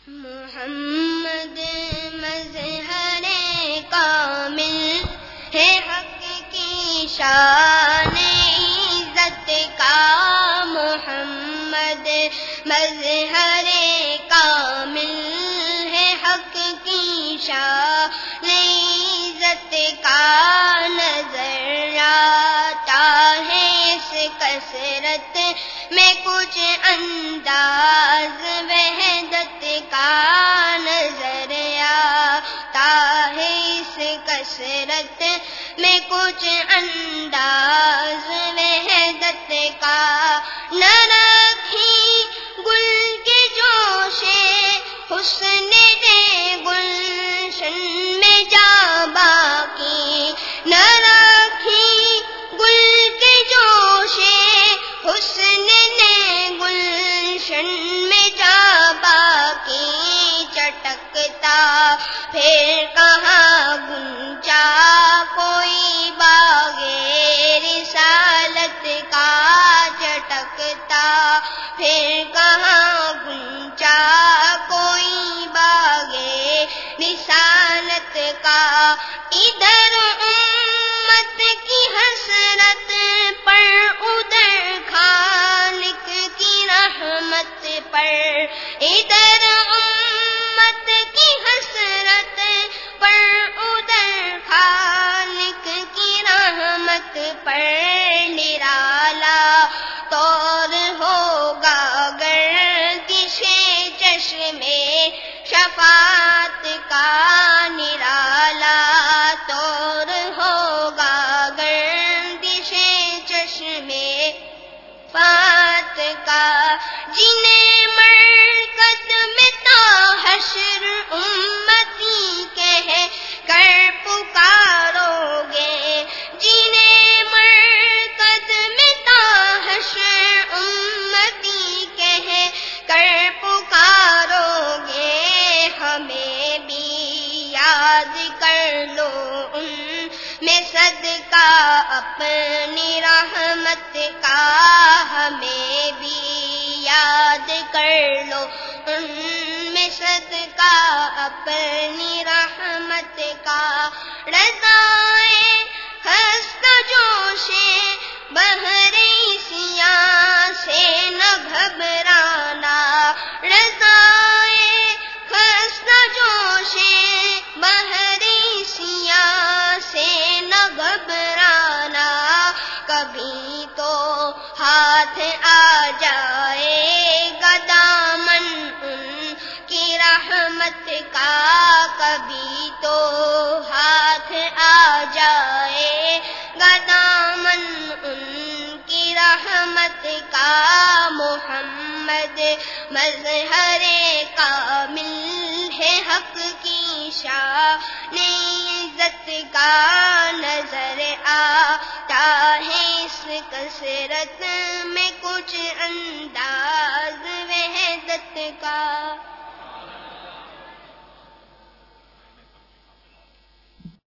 محمد مظہر کامل ہے حق کی شان عزت کا، محمد مظہر کامل ہے حق کی شان عزت کا، نظر آتا ہے اس کثرت میں کچھ انداز وحدت کا، نظر آتا ہے اس کثرت میں کچھ انداز وحدت کا، نہ رکھی گل کے جوش حسن دے گلشن میں جا باقی، نہ رکھی گل کے جوش حسن نے گلشن میں جا باقی، چٹکتا پھر کہاں گنجا کوئی باغ رسالت کا، چٹکتا پھر کہاں گنجا کوئی باغ رسالت کا، ادھر امت کی حسرت پر ادھر خالق کی رحمت پر، ادھر امت کی حسرت پر ادھر خالق کی رحمت پر، نرالا طور ہوگا گردش چشمے شفاعت کا، نرالا طور ہوگا گردش چشمے شفاعت کا، جنہیں مرکز میں تا حشر امتی کہہ کر پکارو گے، جنہیں مرکز میں تا حشر امتی کہہ کر پکارو گے، ہمیں بھی یاد کر لو ان میں صدقہ اپنی رحمت کا، ہمیں بھی یاد کر لو ان میں صدقہ اپنی رحمت کا، رضائے ہست جوش بہر سیاہ سے نہ گھبرانا، رضائے ہست جوش بہر سیاہ سے نہ گھبرانا، کبھی تو ہاتھ آ جائے گا دامن ان کی رحمت کا، کبھی تو ہاتھ آ جائے گا دامن ان کی رحمت کا، محمد مظہر کامل ہے حق کی شان عزت کا، نظر آتا ہے اس کثرت میں کچھ انداز وحدت کا۔